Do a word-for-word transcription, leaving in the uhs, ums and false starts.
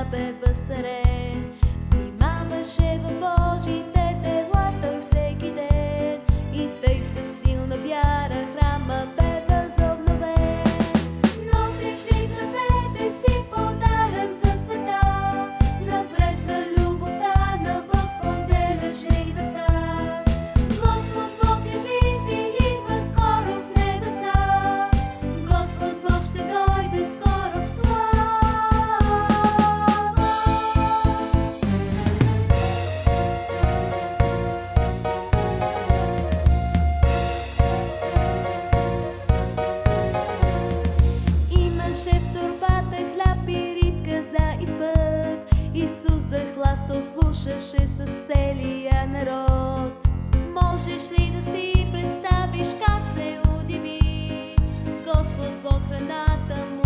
бе възцарен. Внимаваше в Божите дела той всеки ден и тъй със силна вяра храма бе възобновен. Носиш ли в ръцете си подарък за света? Навред за любовта на Бог споделяш ли кръста? Господ Бог е жив и идва скоро в небеса. Господ Бог ще дойде скоро в слава. Имаше в торбата хляб и рибка за изпът. Исус захласто слушаше с целия народ. Можеш ли да си представиш как се удиви Господ Бог храната му